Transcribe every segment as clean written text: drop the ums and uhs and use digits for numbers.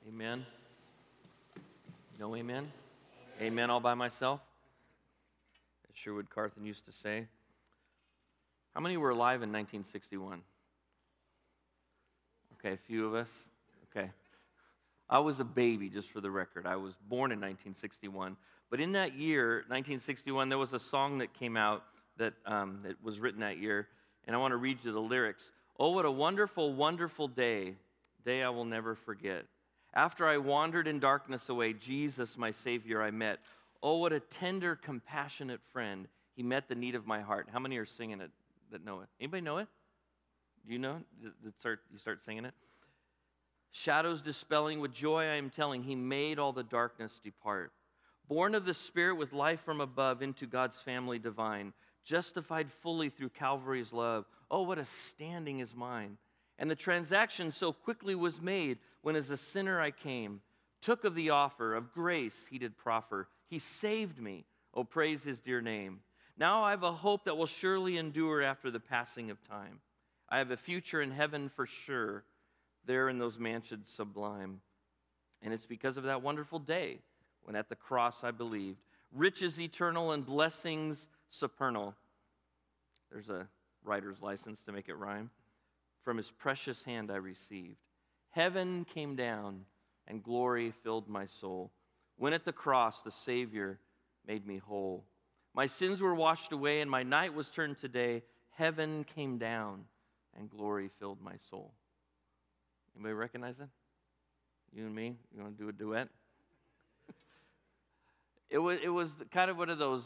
Amen. No amen? Amen all by myself? As Sherwood Carthen used to say. How many were alive in 1961? Okay, a few of us. Okay. I was a baby, just for the record. I was born in 1961. But in that year, 1961, there was a song that came out that was written that year. And I want to read you the lyrics. Oh, what a wonderful, wonderful day I will never forget. After I wandered in darkness away, Jesus, my Savior, I met. Oh, what a tender, compassionate friend. He met the need of my heart. How many are singing it that know it? Anybody know it? Do you know it? You start singing it? Shadows dispelling, with joy I am telling, He made all the darkness depart. Born of the Spirit with life from above into God's family divine, justified fully through Calvary's love. Oh, what a standing is mine. And the transaction so quickly was made, when as a sinner I came, took of the offer of grace He did proffer. He saved me. Oh, praise His dear name. Now I have a hope that will surely endure after the passing of time. I have a future in heaven for sure, there in those mansions sublime. And it's because of that wonderful day, when at the cross I believed, riches eternal and blessings supernal. There's a writer's license to make it rhyme. From His precious hand I received. Heaven came down and glory filled my soul. When at the cross the Savior made me whole. My sins were washed away and my night was turned to day. Heaven came down and glory filled my soul. Anybody recognize that? You and me? You want to do a duet? It was kind of one of those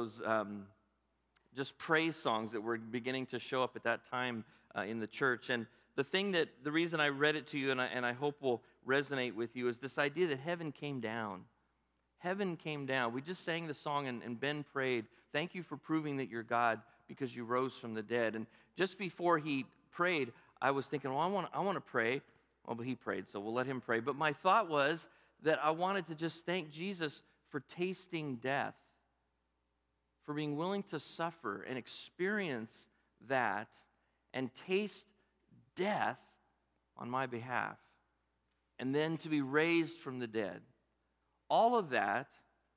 just praise songs that were beginning to show up at that time in the church. And the reason I read it to you and I hope will resonate with you is this idea that heaven came down. Heaven came down. We just sang the song and Ben prayed, thank you for proving that you're God because you rose from the dead. And just before he prayed, I was thinking, well, I want to pray. Well, but he prayed, so we'll let him pray. But my thought was that I wanted to just thank Jesus for tasting death, for being willing to suffer and experience that and taste death on my behalf, and then to be raised from the dead. All of that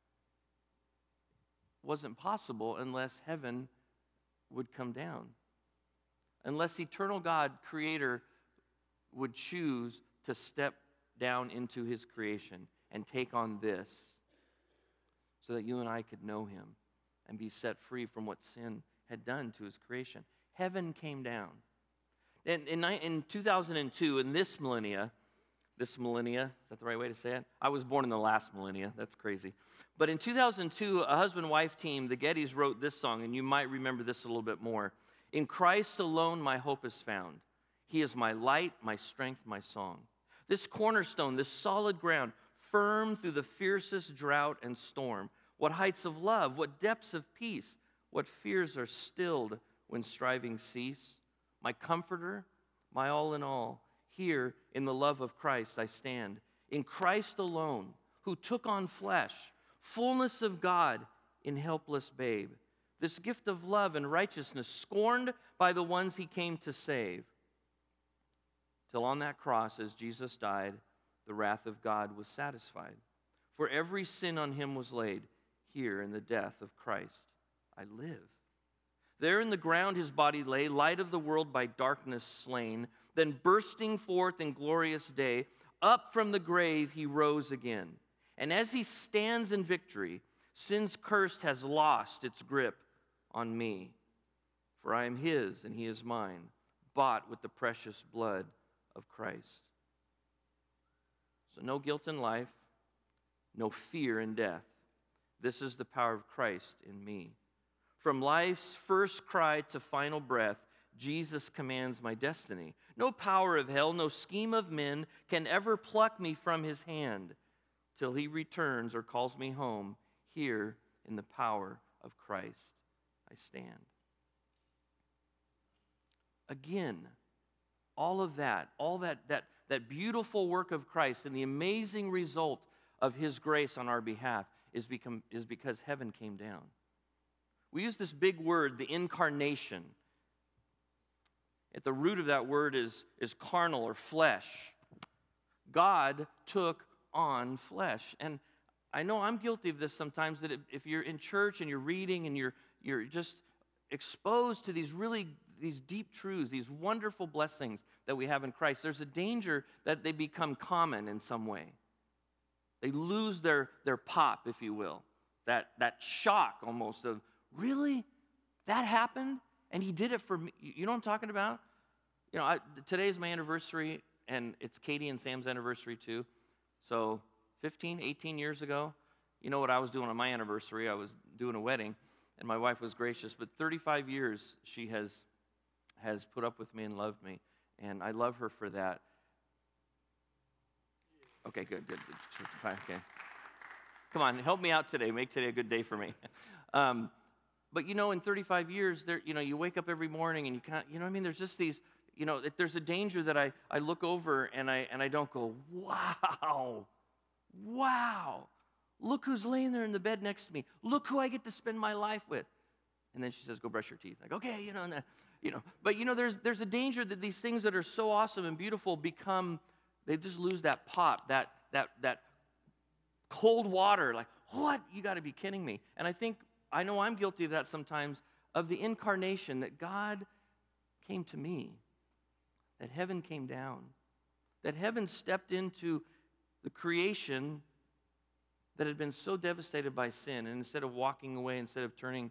wasn't possible unless heaven would come down, unless eternal God, Creator, would choose to step down into His creation and take on this so that you and I could know Him and be set free from what sin had done to His creation. Heaven came down. In 2002, in this millennia, is that the right way to say it? I was born in the last millennia. That's crazy. But in 2002, a husband-wife team, the Gettys, wrote this song, and you might remember this a little bit more. In Christ alone my hope is found. He is my light, my strength, my song. This cornerstone, this solid ground, firm through the fiercest drought and storm. What heights of love, what depths of peace, what fears are stilled when striving cease. My comforter, my all in all, here in the love of Christ I stand. In Christ alone, who took on flesh, fullness of God in helpless babe. This gift of love and righteousness, scorned by the ones He came to save. Till on that cross, as Jesus died, the wrath of God was satisfied. For every sin on Him was laid. Here in the death of Christ I live. There in the ground His body lay, light of the world by darkness slain. Then bursting forth in glorious day, up from the grave He rose again. And as He stands in victory, sin's curse has lost its grip on me. For I am His and He is mine, bought with the precious blood of Christ. So no guilt in life, no fear in death. This is the power of Christ in me. From life's first cry to final breath, Jesus commands my destiny. No power of hell, no scheme of men can ever pluck me from His hand till He returns or calls me home. Here in the power of Christ I stand. Again, all that beautiful work of Christ and the amazing result of His grace on our behalf is because heaven came down. We use this big word, the incarnation. At the root of that word is carnal or flesh. God took on flesh. And I know I'm guilty of this sometimes, that if you're in church and you're reading and you're just exposed to these deep truths, these wonderful blessings that we have in Christ, there's a danger that they become common in some way. They lose their pop, if you will. That shock almost of, really? That happened? And he did it for me. You know what I'm talking about? You know, today's my anniversary, and it's Katie and Sam's anniversary too. So 15, 18 years ago, you know what I was doing on my anniversary? I was doing a wedding, and my wife was gracious. But 35 years she has put up with me and loved me, and I love her for that. Okay, good. Okay. Come on, help me out today. Make today a good day for me. But you know, in 35 years, you wake up every morning and you can't, you know what I mean? There's just these, there's a danger that I look over and I don't go, wow, look who's laying there in the bed next to me. Look who I get to spend my life with. And then she says, go brush your teeth. Like, okay, but there's a danger that these things that are so awesome and beautiful they just lose that pop, that cold water. Like, what? You got to be kidding me. And I know I'm guilty of that sometimes, of the incarnation, that God came to me, that heaven came down, that heaven stepped into the creation that had been so devastated by sin, and instead of walking away, instead of turning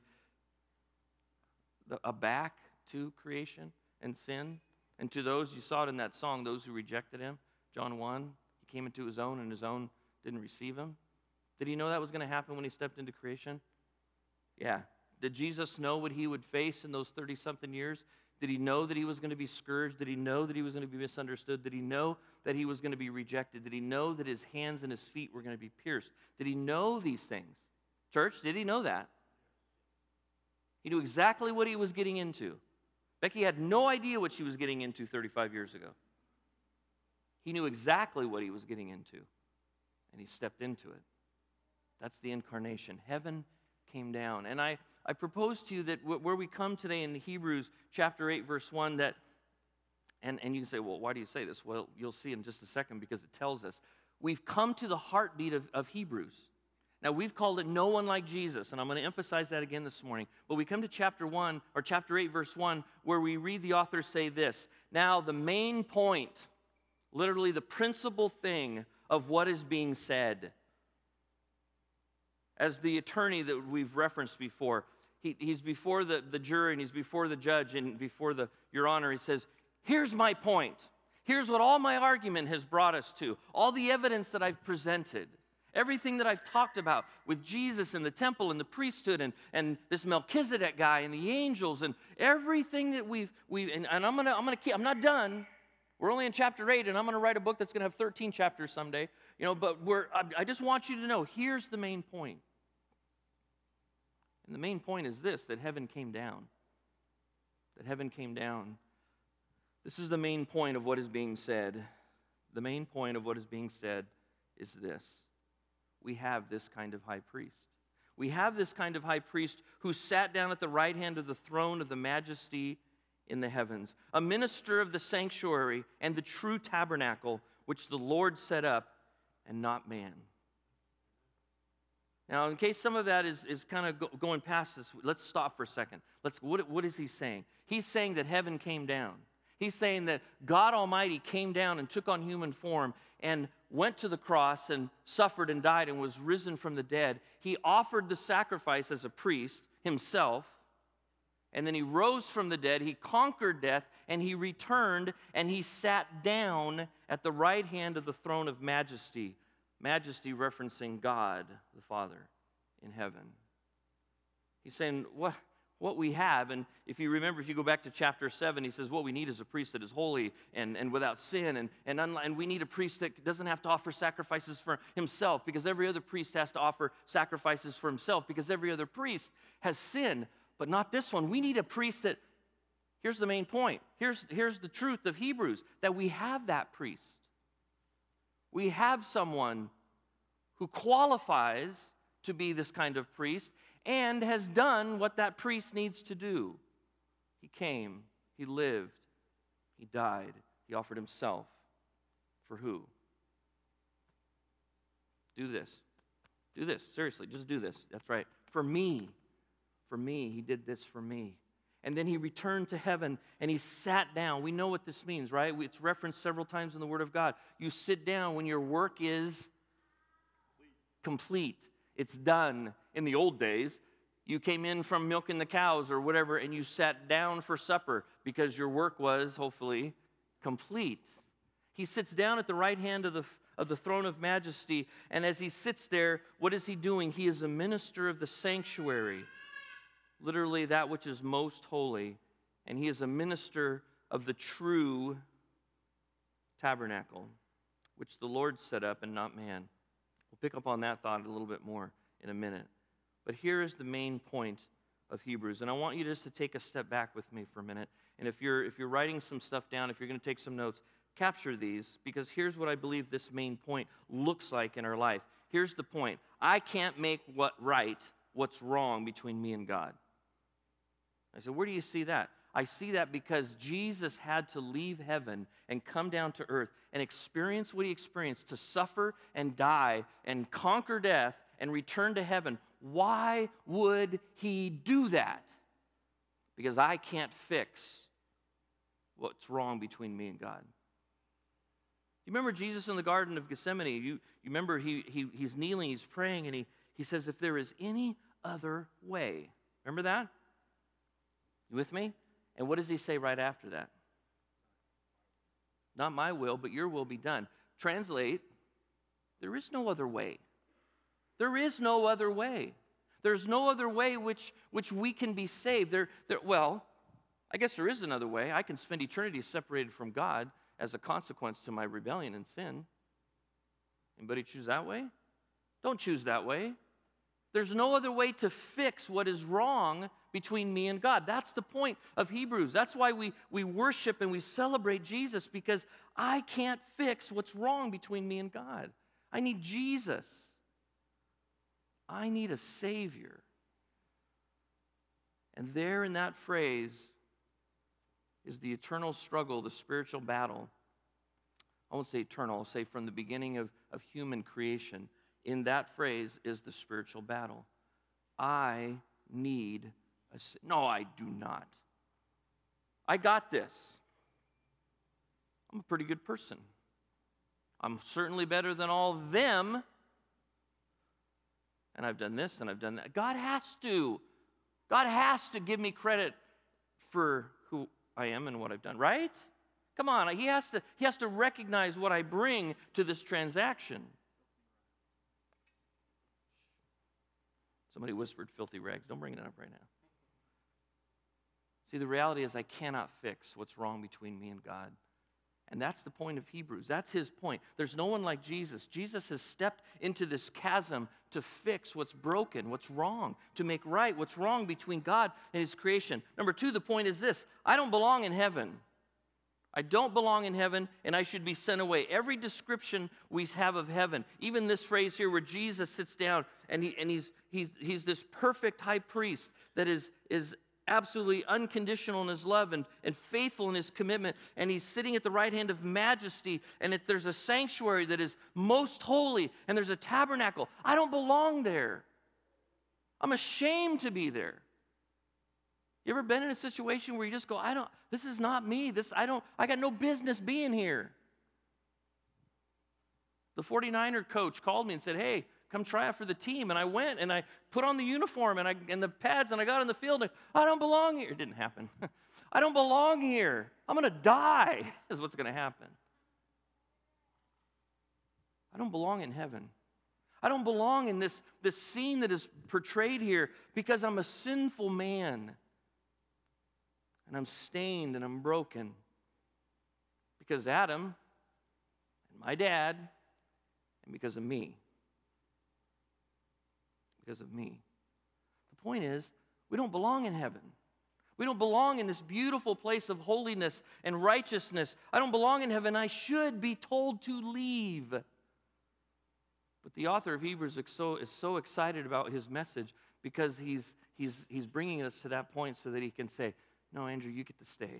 a back to creation and sin, and to those, you saw it in that song, those who rejected him, John 1, he came into his own, and his own didn't receive him. Did he know that was going to happen when he stepped into creation? Yeah. Did Jesus know what he would face in those 30-something years? Did he know that he was going to be scourged? Did he know that he was going to be misunderstood? Did he know that he was going to be rejected? Did he know that his hands and his feet were going to be pierced? Did he know these things? Church, did he know that? He knew exactly what he was getting into. Becky had no idea what she was getting into 35 years ago. He knew exactly what he was getting into, and he stepped into it. That's the incarnation. Heaven came down. And I propose to you that where we come today in Hebrews chapter 8, verse 1, that, and you can say, well, why do you say this? Well, you'll see in just a second, because it tells us. We've come to the heartbeat of Hebrews. Now, we've called it No One Like Jesus, and I'm going to emphasize that again this morning. But we come to chapter 8, verse 1, where we read the author say this. Now, the main point, literally the principal thing of what is being said. As the attorney that we've referenced before, he's before the jury, and he's before the judge, and before Your Honor, he says, here's my point. Here's what all my argument has brought us to. All the evidence that I've presented. Everything that I've talked about with Jesus and the temple and the priesthood and this Melchizedek guy and the angels and everything that I'm not done. We're only in chapter 8, and I'm going to write a book that's going to have 13 chapters someday. But I just want you to know, here's the main point. And the main point is this, that heaven came down. That heaven came down. This is the main point of what is being said. The main point of what is being said is this. We have this kind of high priest. We have this kind of high priest who sat down at the right hand of the throne of the majesty in the heavens, a minister of the sanctuary and the true tabernacle which the Lord set up and not man. Now, in case some of that is kind of going past this, let's stop for a second. What is he saying? He's saying that heaven came down. He's saying that God Almighty came down and took on human form and went to the cross and suffered and died and was risen from the dead. He offered the sacrifice as a priest himself, and then he rose from the dead. He conquered death, and he returned, and he sat down at the right hand of the throne of majesty. Majesty referencing God the Father in heaven. He's saying what we have, and if you remember, if you go back to chapter 7, he says what we need is a priest that is holy and without sin, and we need a priest that doesn't have to offer sacrifices for himself, because every other priest has to offer sacrifices for himself, because every other priest has sin, but not this one. We need a priest that, here's the main point, here's the truth of Hebrews, that we have that priest. We have someone who qualifies to be this kind of priest and has done what that priest needs to do. He came, he lived, he died, he offered himself. For who? do this. Do this. Seriously, just do this. That's right. For me. For me. He did this for me. And then he returned to heaven and he sat down. We know what this means, right? It's referenced several times in the Word of God. You sit down when your work is complete. It's done. In the old days, you came in from milking the cows or whatever and you sat down for supper because your work was, hopefully, complete. He sits down at the right hand of the throne of majesty, and as he sits there, what is he doing? He is a minister of the sanctuary. Literally that which is most holy, and he is a minister of the true tabernacle, which the Lord set up and not man. We'll pick up on that thought a little bit more in a minute. But here is the main point of Hebrews, and I want you just to take a step back with me for a minute. And if you're writing some stuff down, if you're going to take some notes, capture these, because here's what I believe this main point looks like in our life. Here's the point. I can't make what's wrong between me and God. I said, where do you see that? I see that because Jesus had to leave heaven and come down to earth and experience what he experienced, to suffer and die and conquer death and return to heaven. Why would he do that? Because I can't fix what's wrong between me and God. You remember Jesus in the Garden of Gethsemane? You remember he's kneeling, he's praying, and he says, if there is any other way. Remember that? You with me? And what does he say right after that? Not my will, but your will be done. Translate, there is no other way. There is no other way. There's no other way which we can be saved. Well, I guess there is another way. I can spend eternity separated from God as a consequence to my rebellion and sin. Anybody choose that way? Don't choose that way. There's no other way to fix what is wrong between me and God. That's the point of Hebrews. That's why we worship and we celebrate Jesus, because I can't fix what's wrong between me and God. I need Jesus. I need a Savior. And there in that phrase is the eternal struggle, the spiritual battle. I won't say eternal, I'll say from the beginning of human creation. In that phrase is the spiritual battle. I need no, I do not. I got this. I'm a pretty good person. I'm certainly better than all of them. And I've done this and I've done that. God has to give me credit for who I am and what I've done, right? Come on, he has to recognize what I bring to this transaction. Somebody whispered filthy rags. Don't bring it up right now. See, the reality is I cannot fix what's wrong between me and God. And that's the point of Hebrews. That's his point. There's no one like Jesus. Jesus has stepped into this chasm to fix what's broken, what's wrong, to make right what's wrong between God and his creation. Number two, the point is this: I don't belong in heaven. I don't belong in heaven, and I should be sent away. Every description we have of heaven, even this phrase here where Jesus sits down and he's this perfect high priest that is absolutely unconditional in his love and faithful in his commitment, and he's sitting at the right hand of majesty, and there's a sanctuary that is most holy, and there's a tabernacle. I don't belong there. I'm ashamed to be there. You ever been in a situation where you just go, this is not me. I got no business being here. The 49er coach called me and said, hey, come try out for the team. And I went and I put on the uniform and the pads and I got on the field. And I don't belong here. It didn't happen. I don't belong here. I'm going to die is what's going to happen. I don't belong in heaven. I don't belong in this scene that is portrayed here because I'm a sinful man. And I'm stained and I'm broken. Because Adam and my dad, and because of me. Because of me. The point is, we don't belong in heaven. We don't belong in this beautiful place of holiness and righteousness. I don't belong in heaven. I should be told to leave. But the author of Hebrews is so excited about his message because he's bringing us to that point so that he can say, no, Andrew, you get to stay.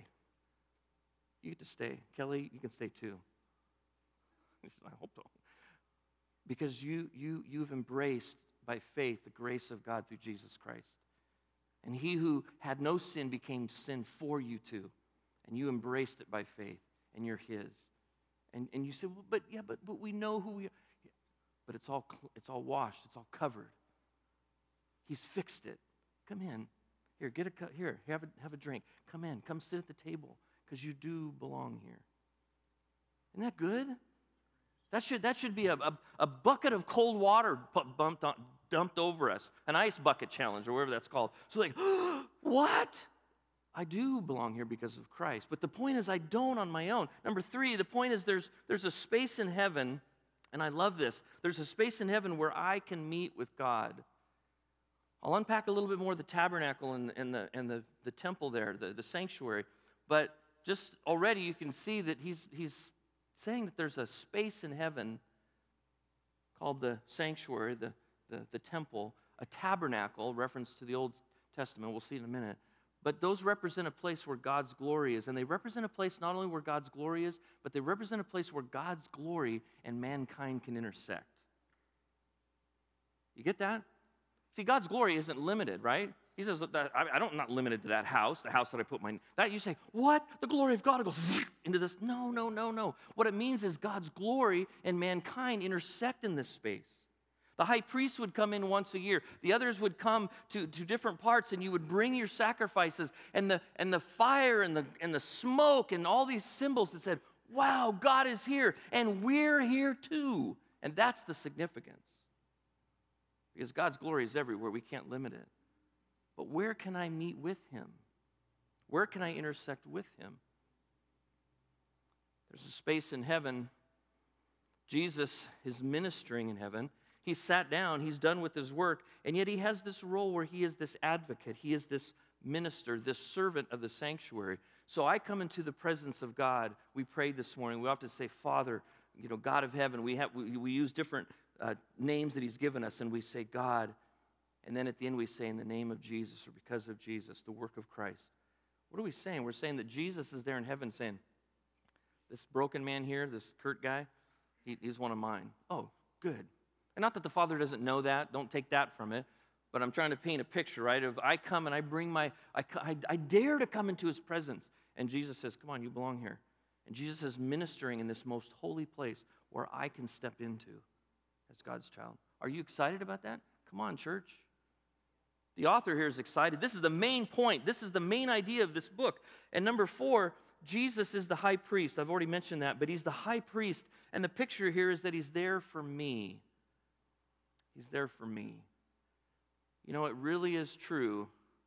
You get to stay. Kelly, you can stay too. I hope so. because you've embraced by faith the grace of God through Jesus Christ. And he who had no sin became sin for you too. And you embraced it by faith, and you're his. And you say, well, but we know who we are. But it's all washed, it's all covered. He's fixed it. Come in. Here, have a drink. Come in. Come sit at the table, because you do belong here. Isn't that good? That should be a bucket of cold water dumped over us, an ice bucket challenge or whatever that's called. So like, what? I do belong here because of Christ. But the point is, I don't on my own. Number 3, the point is there's a space in heaven, and I love this. There's a space in heaven where I can meet with God. I'll unpack a little bit more of the tabernacle and the temple there, the sanctuary. But just already you can see that he's saying that there's a space in heaven called the sanctuary, the temple, a tabernacle, reference to the Old Testament. We'll see in a minute. But those represent a place where God's glory is. And they represent a place not only where God's glory is, but they represent a place where God's glory and mankind can intersect. You get that? See, God's glory isn't limited, right? He says, I'm not limited to that house, the house that I put my... That you say, what? The glory of God goes into this. No. What it means is God's glory and mankind intersect in this space. The high priest would come in once a year. The others would come to different parts, and you would bring your sacrifices, and the fire and the smoke and all these symbols that said, wow, God is here, and we're here too. And that's the significance. Because God's glory is everywhere. We can't limit it. But where can I meet with him? Where can I intersect with him? There's a space in heaven. Jesus is ministering in heaven. He sat down. He's done with his work. And yet he has this role where he is this advocate. He is this minister, this servant of the sanctuary. So I come into the presence of God. We prayed this morning. We often say, Father, God of heaven. We use different names that he's given us, and we say God, and then at the end we say in the name of Jesus, or because of Jesus, the work of Christ. What are we saying? We're saying that Jesus is there in heaven saying, this broken man here, this Kurt guy, he's one of mine. Oh, good. And not that the Father doesn't know that, don't take that from it, but I'm trying to paint a picture, right, of I come and I bring I dare to come into his presence, and Jesus says, come on, you belong here. And Jesus is ministering in this most holy place where I can step into as God's child. Are you excited about that? Come on, church. The author here is excited. This is the main point. This is the main idea of this book. And number 4, Jesus is the high priest. I've already mentioned that, but he's the high priest. And the picture here is that he's there for me. He's there for me. You know, it really is true.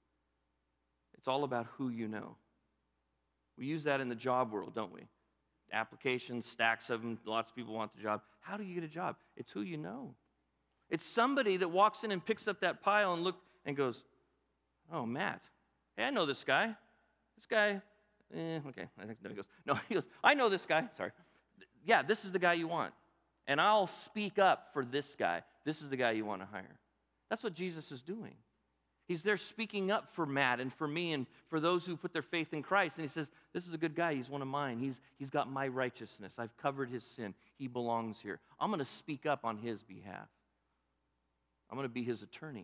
It's all about who you know. We use that in the job world, don't we? Applications, stacks of them, lots of people want the job. How do you get a job? It's who you know. It's somebody that walks in and picks up that pile and goes, oh, Matt, hey, I know this guy. This guy, okay. I think he goes, I know this guy. Sorry. Yeah, this is the guy you want. And I'll speak up for this guy. This is the guy you want to hire. That's what Jesus is doing. He's there speaking up for Matt and for me and for those who put their faith in Christ. And he says, this is a good guy. He's one of mine. He's got my righteousness. I've covered his sin. He belongs here. I'm going to speak up on his behalf. I'm going to be his attorney.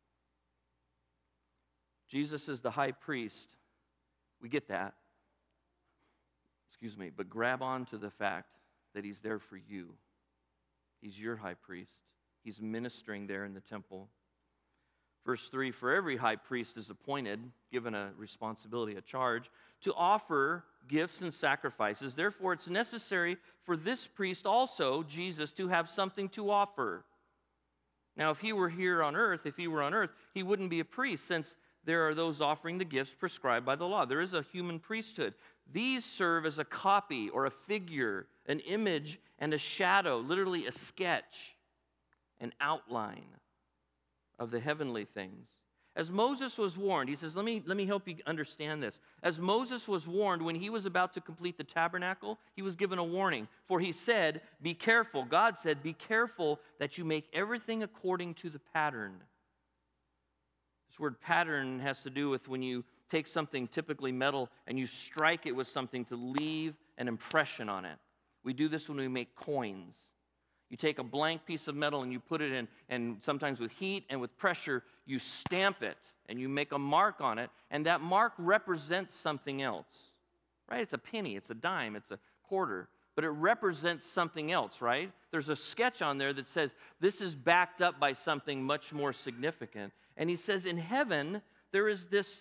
Jesus is the high priest. We get that. Excuse me. But grab on to the fact that he's there for you. He's your high priest. He's ministering there in the temple. Verse 3, for every high priest is appointed, given a responsibility, a charge, to offer gifts and sacrifices. Therefore, it's necessary for this priest also, Jesus, to have something to offer. Now, if he were on earth, he wouldn't be a priest, since there are those offering the gifts prescribed by the law. There is a human priesthood. These serve as a copy or a figure, an image and a shadow, literally a sketch, an outline of the heavenly things. As Moses was warned, he says, let me help you understand this. As Moses was warned when he was about to complete the tabernacle, he was given a warning. For he said, be careful. God said, be careful that you make everything according to the pattern. This word pattern has to do with when you take something, typically metal, and you strike it with something to leave an impression on it. We do this when we make coins. You take a blank piece of metal and you put it in, and sometimes with heat and with pressure, you stamp it and you make a mark on it, and that mark represents something else, right? It's a penny, it's a dime, it's a quarter, but it represents something else, right? There's a sketch on there that says this is backed up by something much more significant. And he says in heaven, there is this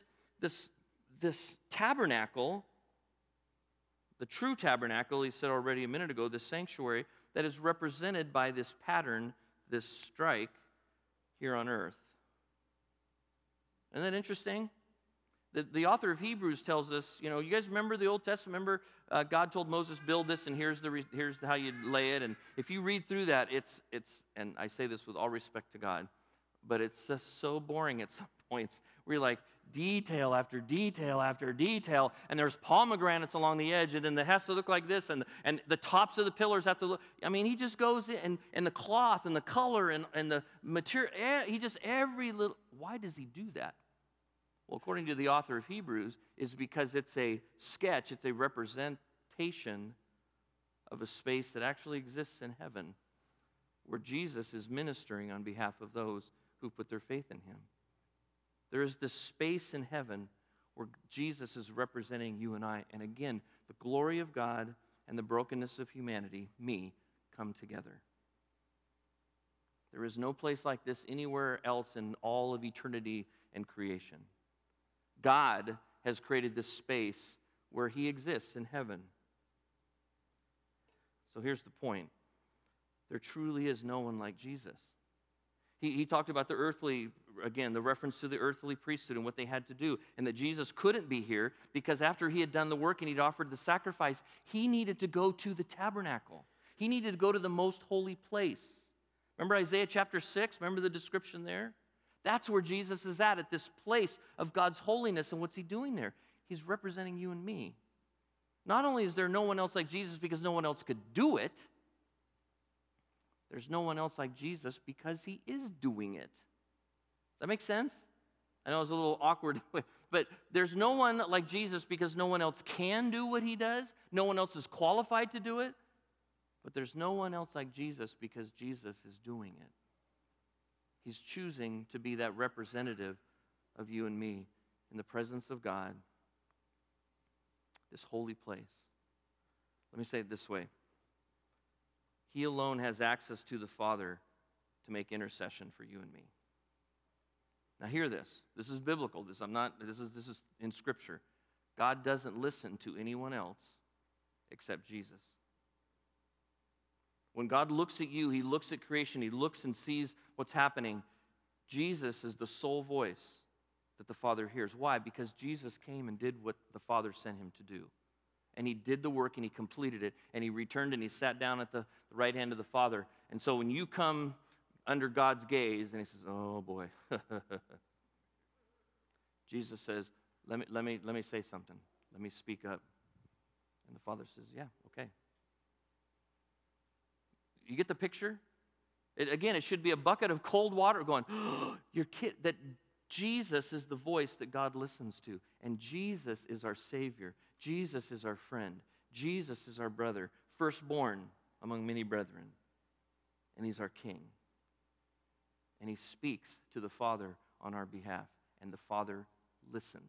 tabernacle, the true tabernacle, he said already a minute ago, this sanctuary, that is represented by this pattern, this strike here on earth. Isn't that interesting? The author of Hebrews tells us, you guys remember the Old Testament? Remember God told Moses, build this, and here's how you lay it. And if you read through that, it's and I say this with all respect to God, but it's just so boring at some points. Where you're like, detail after detail after detail, and there's pomegranates along the edge, and then it has to look like this, and the tops of the pillars have to look. I mean, he just goes in, and the cloth and the color and the material. He just every little. Why does he do that? Well, according to the author of Hebrews, is because it's a sketch, it's a representation of a space that actually exists in heaven, where Jesus is ministering on behalf of those who put their faith in him. There is this space in heaven where Jesus is representing you and I. And again, the glory of God and the brokenness of humanity, me, come together. There is no place like this anywhere else in all of eternity and creation. God has created this space where he exists in heaven. So here's the point. There truly is no one like Jesus. He talked about the earthly, again, the reference to the earthly priesthood and what they had to do, and that Jesus couldn't be here because after he had done the work and he'd offered the sacrifice, he needed to go to the tabernacle. He needed to go to the most holy place. Remember Isaiah chapter 6? Remember the description there? That's where Jesus is at this place of God's holiness. And what's he doing there? He's representing you and me. Not only is there no one else like Jesus because no one else could do it, there's no one else like Jesus because he is doing it. Does that make sense? I know it's a little awkward, but there's no one like Jesus because no one else can do what he does. No one else is qualified to do it. But there's no one else like Jesus because Jesus is doing it. He's choosing to be that representative of you and me in the presence of God, this holy place. Let me say it this way. He alone has access to the Father to make intercession for you and me. Now hear this. This is biblical. This is in Scripture. God doesn't listen to anyone else except Jesus. When God looks at you, he looks at creation, he looks and sees what's happening. Jesus is the sole voice that the Father hears. Why? Because Jesus came and did what the Father sent him to do. And he did the work and he completed it. And he returned and he sat down at the right hand of the Father. And so when you come under God's gaze and he says, oh boy. Jesus says, let me say something. Let me speak up. And the Father says, yeah, okay. You get the picture? It should be a bucket of cold water going, oh, you're kidding. That Jesus is the voice that God listens to. And Jesus is our Savior. Jesus is our friend. Jesus is our brother, firstborn among many brethren. And he's our King. And he speaks to the Father on our behalf. And the Father listens.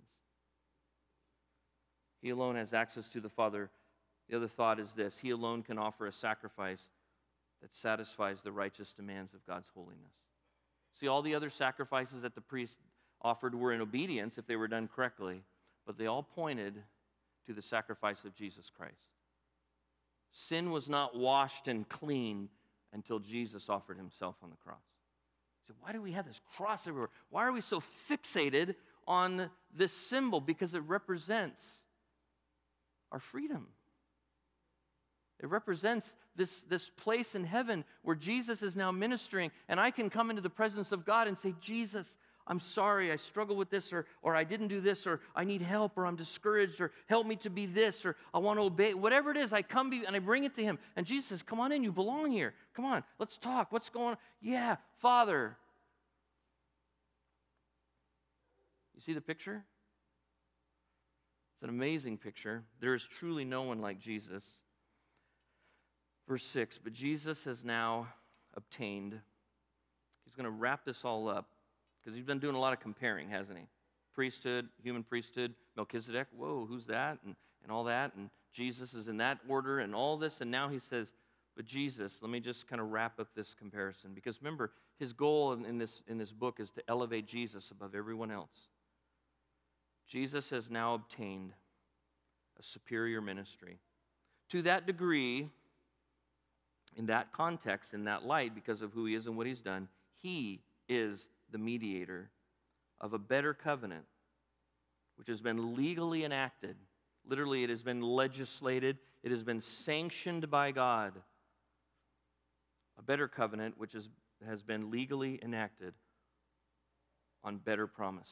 He alone has access to the Father. The other thought is this. He alone can offer a sacrifice that satisfies the righteous demands of God's holiness. See, all the other sacrifices that the priest offered were in obedience if they were done correctly, but they all pointed to the sacrifice of Jesus Christ. Sin was not washed and clean until Jesus offered himself on the cross. So why do we have this cross everywhere? Why are we so fixated on this symbol? Because it represents our freedom. It represents this place in heaven where Jesus is now ministering, and I can come into the presence of God and say, Jesus, I'm sorry, I struggle with this, or I didn't do this, or I need help, or I'm discouraged, or help me to be this, or I want to obey. Whatever it is, I come and I bring it to him. And Jesus says, come on in, you belong here. Come on, let's talk. What's going on? Yeah, Father. You see the picture? It's an amazing picture. There is truly no one like Jesus. Verse 6, but Jesus has now obtained, he's going to wrap this all up, because he's been doing a lot of comparing, hasn't he? Priesthood, human priesthood, Melchizedek, whoa, who's that? And all that, and Jesus is in that order, and all this, and now he says, but Jesus, let me just kind of wrap up this comparison, because remember, his goal in this book is to elevate Jesus above everyone else. Jesus has now obtained a superior ministry. To that degree, in that context, in that light, because of who he is and what he's done, he is the mediator of a better covenant, which has been legally enacted. Literally, it has been legislated. It has been sanctioned by God. A better covenant which has been legally enacted on better promises.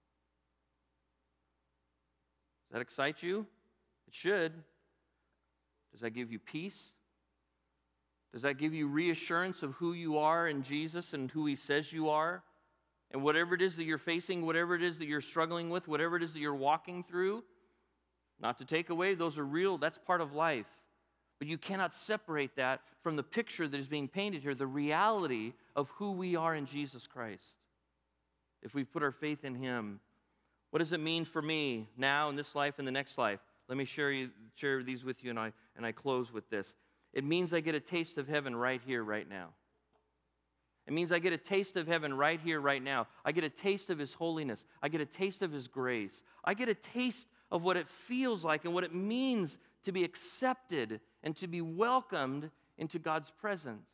Does that excite you? It should. Does that give you peace? Does that give you reassurance of who you are in Jesus and who he says you are? And whatever it is that you're facing, whatever it is that you're struggling with, whatever it is that you're walking through, not to take away, those are real, that's part of life. But you cannot separate that from the picture that is being painted here, the reality of who we are in Jesus Christ. If we put our faith in him, what does it mean for me now in this life and the next life? Let me share these with you, and I close with this. It means I get a taste of heaven right here, right now. It means I get a taste of heaven right here, right now. I get a taste of his holiness. I get a taste of his grace. I get a taste of what it feels like and what it means to be accepted and to be welcomed into God's presence.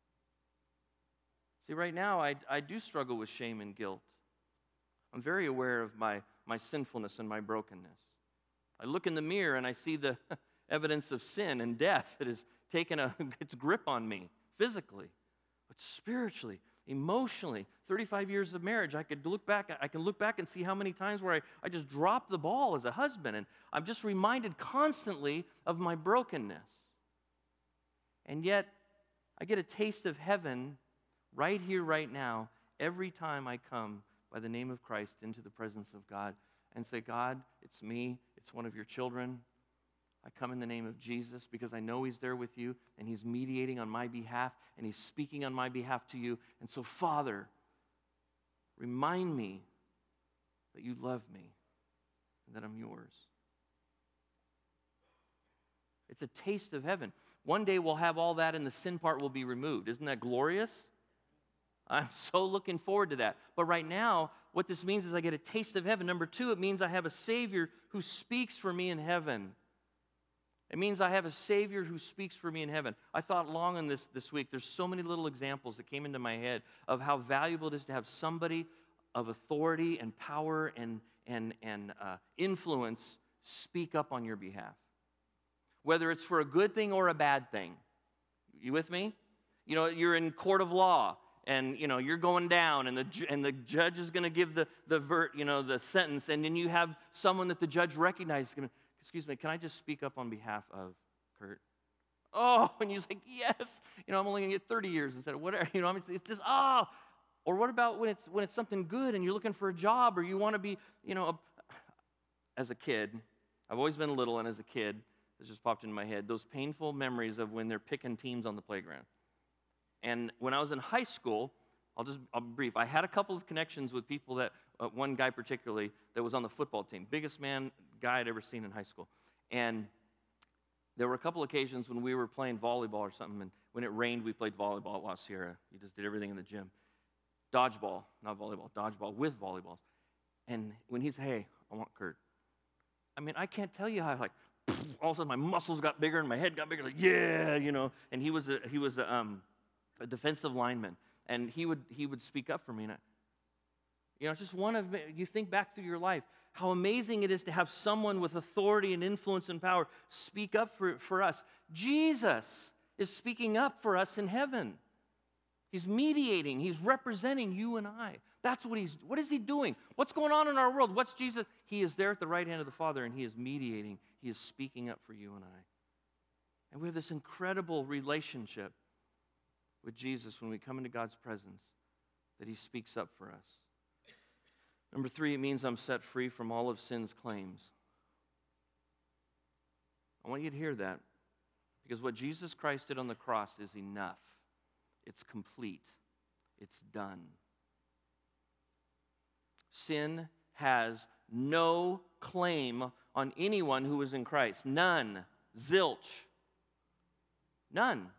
See, right now, I do struggle with shame and guilt. I'm very aware of my sinfulness and my brokenness. I look in the mirror and I see the evidence of sin and death that has taken its grip on me physically, but spiritually, emotionally. 35 years of marriage, I can look back and see how many times where I just dropped the ball as a husband, and I'm just reminded constantly of my brokenness. And yet, I get a taste of heaven right here, right now, every time I come by the name of Christ into the presence of God and say, God, it's me, it's one of your children. I come in the name of Jesus because I know he's there with you and he's mediating on my behalf and he's speaking on my behalf to you. And so, Father, remind me that you love me and that I'm yours. It's a taste of heaven. One day we'll have all that and the sin part will be removed. Isn't that glorious? I'm so looking forward to that. But right now, what this means is I get a taste of heaven. Number two, it means I have a Savior who speaks for me in heaven. It means I have a Savior who speaks for me in heaven. I thought long on this week. There's so many little examples that came into my head of how valuable it is to have somebody of authority and power and influence speak up on your behalf. Whether it's for a good thing or a bad thing. You with me? You know, you're in court of law. And, you know, you're going down, and the judge is going to give the sentence, and then you have someone that the judge recognizes. Excuse me, can I just speak up on behalf of Kurt? Oh, and you're like, yes. You know, I'm only going to get 30 years instead of whatever. You know, it's just, oh. Or what about when it's something good, and you're looking for a job, or you want to be, you know, as a kid. I've always been little, and as a kid, this just popped into my head, those painful memories of when they're picking teams on the playground. And when I was in high school, I'll be brief. I had a couple of connections with people that, one guy particularly, that was on the football team. Biggest guy I'd ever seen in high school. And there were a couple occasions when we were playing volleyball or something, and when it rained, we played volleyball at La Sierra. We just did everything in the gym. Dodgeball, not volleyball, dodgeball with volleyballs. And when he said, hey, I want Kurt. I mean, I can't tell you how, like, all of a sudden my muscles got bigger and my head got bigger, like, yeah, you know. And he was a defensive lineman, and he would speak up for me. And it's just one of, you think back through your life, how amazing it is to have someone with authority and influence and power speak up for us. Jesus is speaking up for us in heaven. He's mediating. He's representing you and I. That's what is he doing? What's going on in our world? What's Jesus? He is there at the right hand of the Father, and he is mediating. He is speaking up for you and I. And we have this incredible relationship with Jesus when we come into God's presence, that he speaks up for us. Number three, it means I'm set free from all of sin's claims. I want you to hear that, Because what Jesus Christ did on the cross is enough. It's complete. It's done. Sin has no claim on anyone who is in Christ. None. Zilch. None.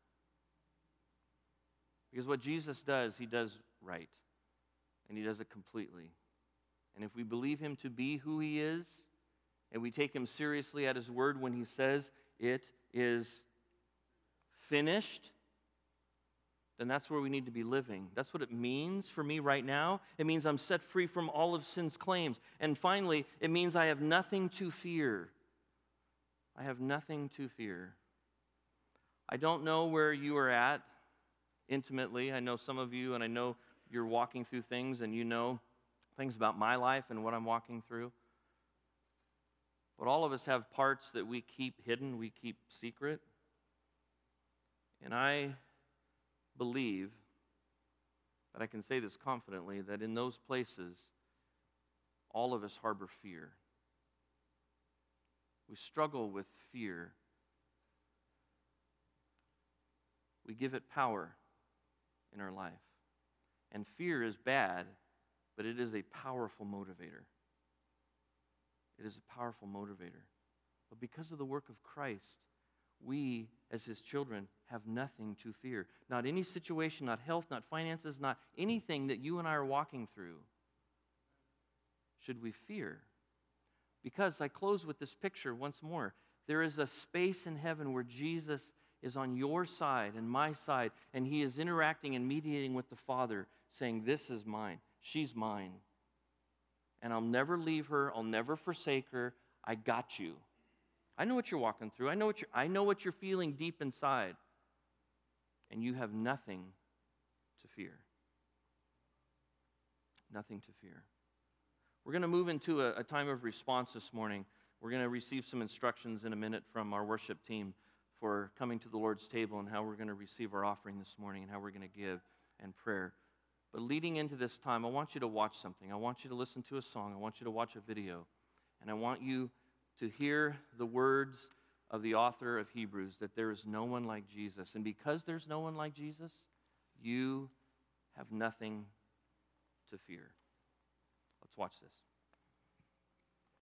Because what Jesus does, he does right. And he does it completely. And if we believe him to be who he is, and we take him seriously at his word when he says it is finished, then that's where we need to be living. That's what it means for me right now. It means I'm set free from all of sin's claims. And finally, it means I have nothing to fear. I have nothing to fear. I don't know where you are at intimately. I know some of you, and I know you're walking through things, and you know things about my life and what I'm walking through. But all of us have parts that we keep hidden, we keep secret. And I believe that I can say this confidently, that in those places, all of us harbor fear. We struggle with fear. We give it power in our life. And fear is bad, but it is a powerful motivator. It is a powerful motivator. But because of the work of Christ, we, as his children, have nothing to fear. Not any situation, not health, not finances, not anything that you and I are walking through should we fear. Because I close with this picture once more. There is a space in heaven where Jesus is on your side and my side, and he is interacting and mediating with the Father, saying, this is mine, she's mine. And I'll never leave her, I'll never forsake her, I got you. I know what you're walking through, I know what you're feeling deep inside, and you have nothing to fear. Nothing to fear. We're going to move into a time of response this morning. We're going to receive some instructions in a minute from our worship team for coming to the Lord's table and how we're going to receive our offering this morning and how we're going to give and prayer. But leading into this time, I want you to watch something. I want you to listen to a song. I want you to watch a video. And I want you to hear the words of the author of Hebrews, that there is no one like Jesus. And because there's no one like Jesus, you have nothing to fear. Let's watch this.